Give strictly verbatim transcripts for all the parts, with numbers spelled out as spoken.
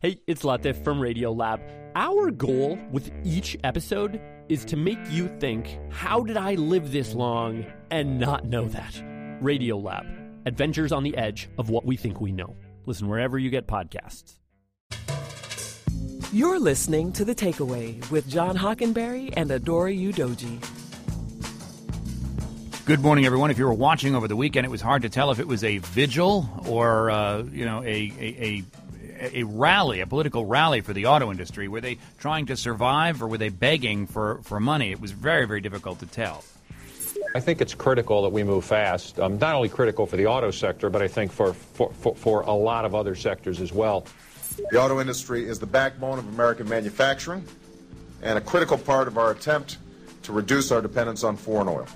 Hey, it's Latif from Radiolab. Our goal with each episode is to make you think, how did I live this long and not know that? Radiolab, adventures on the edge of what we think we know. Listen wherever you get podcasts. You're listening to The Takeaway with John Hockenberry and Adora Udoji. Good morning, everyone. If you were watching over the weekend, it was hard to tell if it was a vigil or, uh, you know, a, a, a a rally, a political rally for the auto industry. Were they trying to survive or were they begging for, for money? It was very, very difficult to tell. I think it's critical that we move fast, um, not only critical for the auto sector, but I think for, for, for, for a lot of other sectors as well. The auto industry is the backbone of American manufacturing and a critical part of our attempt to reduce our dependence on foreign oil.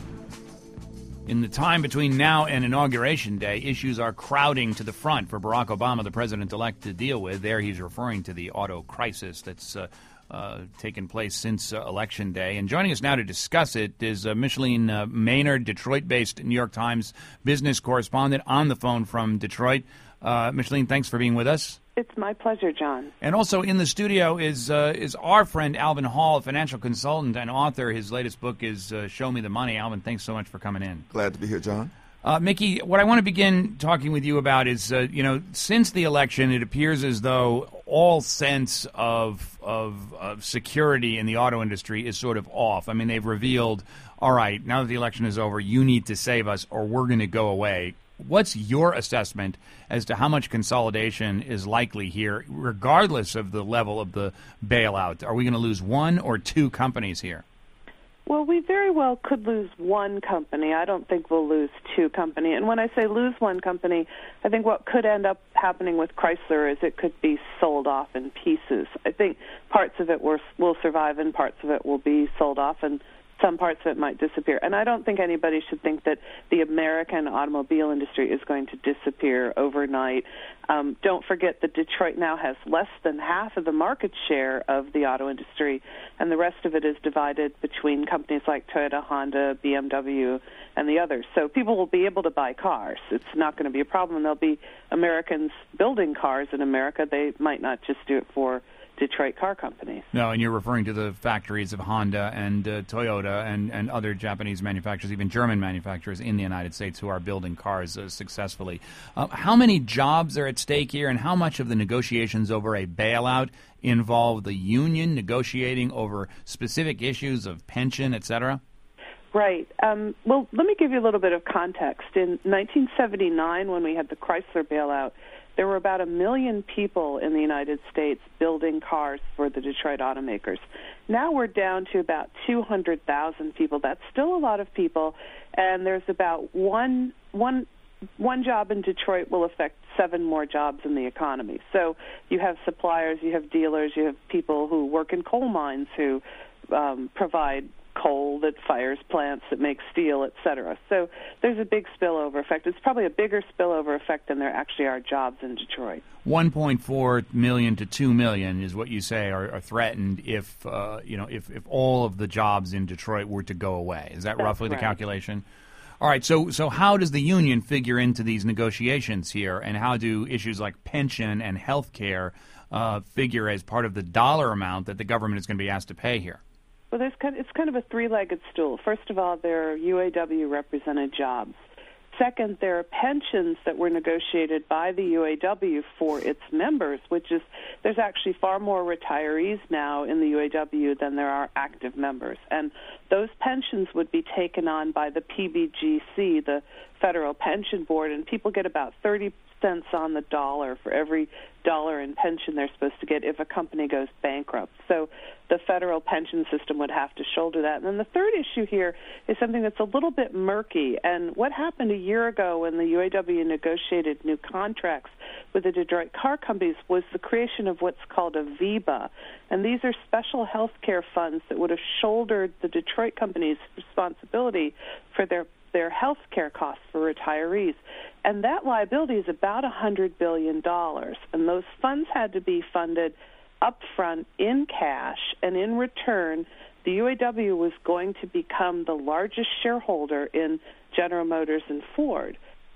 In the time between now and Inauguration Day, issues are crowding to the front for Barack Obama, the president-elect, to deal with. There he's referring to the auto crisis that's uh, uh, taken place since uh, Election Day. And joining us now to discuss it is uh, Micheline uh, Maynard, Detroit-based New York Times business correspondent, on the phone from Detroit. Uh, Micheline, thanks for being with us. It's my pleasure, John. And also in the studio is uh, is our friend Alvin Hall, a financial consultant and author. His latest book is uh, Show Me the Money. Alvin, thanks so much for coming in. Glad to be here, John. Uh, Mickey, what I want to begin talking with you about is, uh, you know, since the election, it appears as though all sense of, of of security in the auto industry is sort of off. I mean, they've revealed, all right, now that the election is over, you need to save us or we're going to go away. What's your assessment as to how much consolidation is likely here, regardless of the level of the bailout? Are we going to lose one or two companies here? Well, we very well could lose one company. I don't think we'll lose two company. And when I say lose one company, I think what could end up happening with Chrysler is it could be sold off in pieces. I think parts of it will, will survive and parts of it will be sold off, and some parts of it might disappear. And I don't think anybody should think that the American automobile industry is going to disappear overnight. Um, don't forget that Detroit now has less than half of the market share of the auto industry, and the rest of it is divided between companies like Toyota, Honda, B M W, and the others. So people will be able to buy cars. It's not going to be a problem. There'll be Americans building cars in America. They might not just do it for Detroit car companies. No, and you're referring to the factories of Honda and uh, Toyota and, and other Japanese manufacturers, even German manufacturers in the United States who are building cars uh, successfully. Uh, how many jobs are at stake here, and how much of the negotiations over a bailout involve the union negotiating over specific issues of pension, et cetera? Right. Um, well, let me give you a little bit of context. In nineteen seventy-nine, when we had the Chrysler bailout, there were about a million people in the United States building cars for the Detroit automakers. Now we're down to about two hundred thousand people. That's still a lot of people, and there's about one one one job in Detroit will affect seven more jobs in the economy. So you have suppliers, you have dealers, you have people who work in coal mines who um, provide coal that fires plants that make steel, et cetera. So there's a big spillover effect. It's probably a bigger spillover effect than there actually are jobs in Detroit. one point four million to two million is what you say are, are threatened if uh, you know if, if all of the jobs in Detroit were to go away. Is that That's roughly right. the calculation? All right. So so how does the union figure into these negotiations here, and how do issues like pension and health care uh, figure as part of the dollar amount that the government is going to be asked to pay here? Well, there's kind of, it's kind of a three-legged stool. First of all, there are U A W-represented jobs. Second, there are pensions that were negotiated by the U A W for its members, which is there's actually far more retirees now in the U A W than there are active members. And those pensions would be taken on by the P B G C, the Federal Pension Board, and people get about thirty cents on the dollar for every dollar in pension they're supposed to get if a company goes bankrupt. So the federal pension system would have to shoulder that. And then the third issue here is something that's a little bit murky. And what happened a year ago when the U A W negotiated new contracts with the Detroit car companies was the creation of what's called a V B A. And these are special health care funds that would have shouldered the Detroit companies' responsibility for their their health care costs for retirees. And that liability is about one hundred billion dollars. And those funds had to be funded up front in cash, and in return, the U A W was going to become the largest shareholder in General Motors and Ford.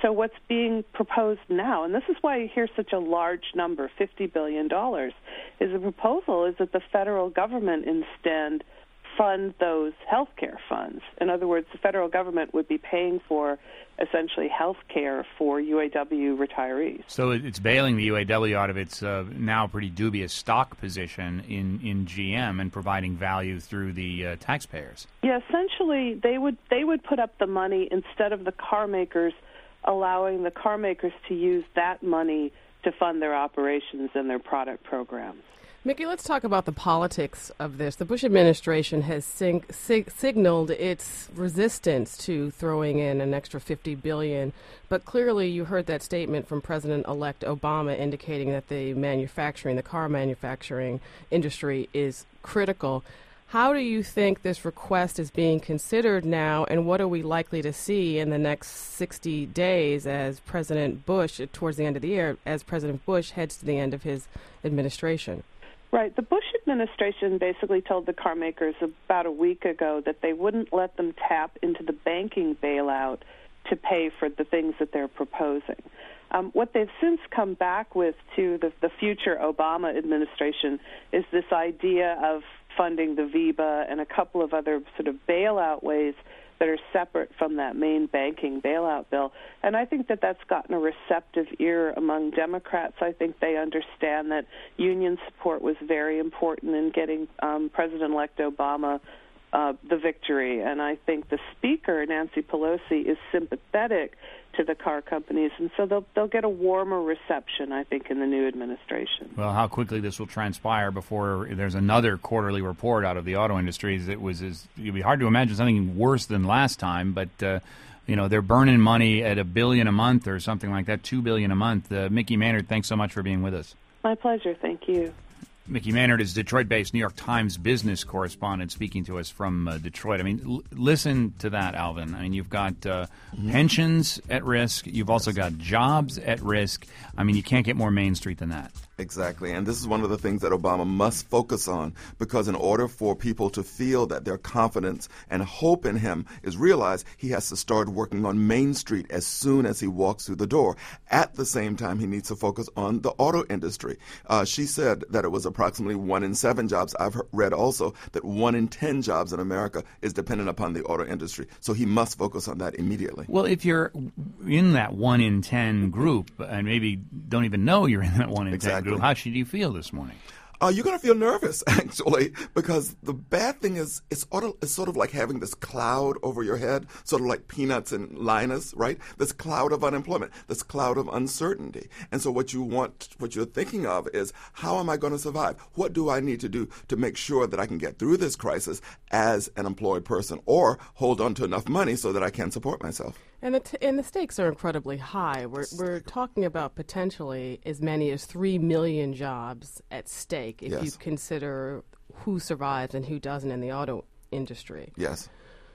So what's being proposed now, and this is why you hear such a large number, fifty billion dollars, is a proposal is that the federal government instead fund those health care funds. In other words, the federal government would be paying for essentially health care for U A W retirees. So it's bailing the U A W out of its uh, now pretty dubious stock position in, in G M and providing value through the uh, taxpayers. Yeah, essentially they would they would put up the money instead of the car makers, allowing the car makers to use that money to fund their operations and their product programs. Mickey, let's talk about the politics of this. The Bush administration has sing- sig- signaled its resistance to throwing in an extra fifty billion dollars, but clearly you heard that statement from President-elect Obama indicating that the manufacturing, the car manufacturing industry is critical. How do you think this request is being considered now, and what are we likely to see in the next sixty days as President Bush, towards the end of the year, as President Bush heads to the end of his administration? Right. The Bush administration basically told the car makers about a week ago that they wouldn't let them tap into the banking bailout to pay for the things that they're proposing. Um, what they've since come back with to the, the future Obama administration is this idea of funding the V B A and a couple of other sort of bailout ways that are separate from that main banking bailout bill. And I think that that's gotten a receptive ear among Democrats. I think they understand that union support was very important in getting um, President-elect Obama uh, the victory. And I think the Speaker, Nancy Pelosi, is sympathetic to the car companies, and so they'll they'll get a warmer reception, I think, in the new administration. Well, how quickly this will transpire before there's another quarterly report out of the auto industry. It was is it'd be hard to imagine something worse than last time, but uh, you know they're burning money at a billion a month or something like that, two billion a month. Uh, Mickey Maynard, thanks so much for being with us. My pleasure. Thank you. Mickey Maynard is Detroit-based New York Times business correspondent speaking to us from uh, Detroit. I mean, l- listen to that, Alvin. I mean, you've got uh, mm-hmm. pensions at risk. You've also got jobs at risk. I mean, you can't get more Main Street than that. Exactly. And this is one of the things that Obama must focus on, because in order for people to feel that their confidence and hope in him is realized, he has to start working on Main Street as soon as he walks through the door. At the same time, he needs to focus on the auto industry. Uh, she said that it was approximately one in seven jobs. I've read also that one in ten jobs in America is dependent upon the auto industry. So he must focus on that immediately. Well, if you're in that one in ten group and maybe don't even know you're in that one in exactly. ten group, how should you feel this morning? Uh, you're going to feel nervous, actually, because the bad thing is it's, auto, it's sort of like having this cloud over your head, sort of like Peanuts and Linus, right? This cloud of unemployment, this cloud of uncertainty. And so what you want, what you're thinking of is, how am I going to survive? What do I need to do to make sure that I can get through this crisis as an employed person, or hold on to enough money so that I can support myself? And the, t- and the stakes are incredibly high. We're, we're talking about potentially as many as three million jobs at stake if yes. you consider who survives and who doesn't in the auto industry. Yes.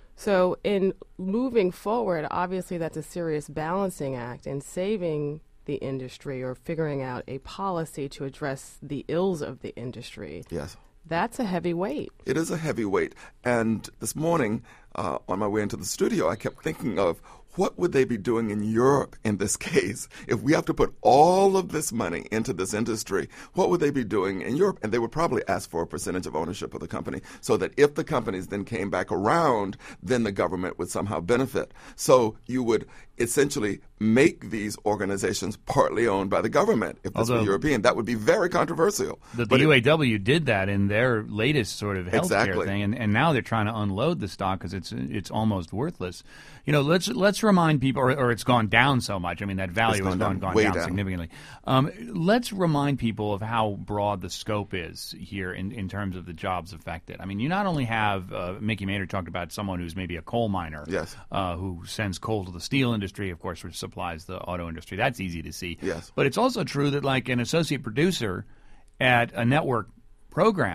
So in moving forward, obviously that's a serious balancing act, and saving the industry or figuring out a policy to address the ills of the industry. Yes. That's a heavy weight. It is a heavy weight. And this morning, uh, on my way into the studio, I kept thinking of, what would they be doing in Europe in this case? If we have to put all of this money into this industry, what would they be doing in Europe? And they would probably ask for a percentage of ownership of the company, so that if the companies then came back around, then the government would somehow benefit. So you would essentially make these organizations partly owned by the government. If this Although, were European, that would be very controversial. The, the but U A W it, did that in their latest sort of healthcare exactly. thing, and, and now they're trying to unload the stock because it's it's almost worthless. You know, let's let's remind people, or, or it's gone down so much. I mean, that value gone has gone, down, gone way down, down. significantly. Um, let's remind people of how broad the scope is here in, in terms of the jobs affected. I mean, you not only have, uh, Mickey Maynard talked about someone who's maybe a coal miner, yes. uh, who sends coal to the steel industry, of course, which supplies the auto industry. That's easy to see. Yes. But it's also true that, like, an associate producer at a network program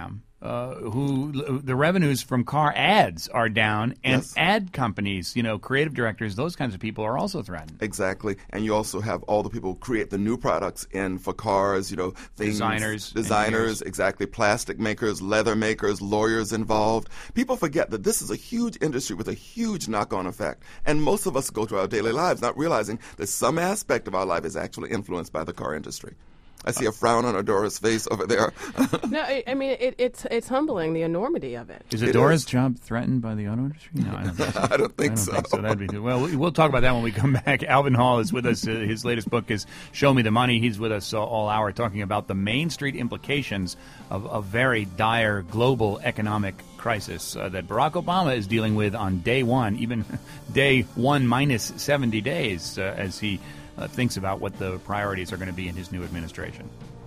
uh, who the revenues from car ads are down, and Yes. ad companies, you know, creative directors, those kinds of people are also threatened. Exactly. And you also have all the people who create the new products in for cars, you know, things. Designers, Designers, engineers. exactly. Plastic makers, leather makers, lawyers involved. People forget that this is a huge industry with a huge knock-on effect. And most of us go through our daily lives not realizing that some aspect of our life is actually influenced by the car industry. I see a frown on Adora's face over there. No, I, I mean it, it's it's humbling, the enormity of it. Is It Adora's is. job threatened by the auto industry? No, I don't think so. I don't think I don't so. think so. That'd be well. we- We'll talk about that when we come back. Alvin Hall is with us. Uh, his latest book is "Show Me the Money." He's with us uh, all hour talking about the Main Street implications of a very dire global economic crisis uh, that Barack Obama is dealing with on day one, even day one minus seventy days, uh, as he uh, thinks about what the priorities are going to be in his new administration.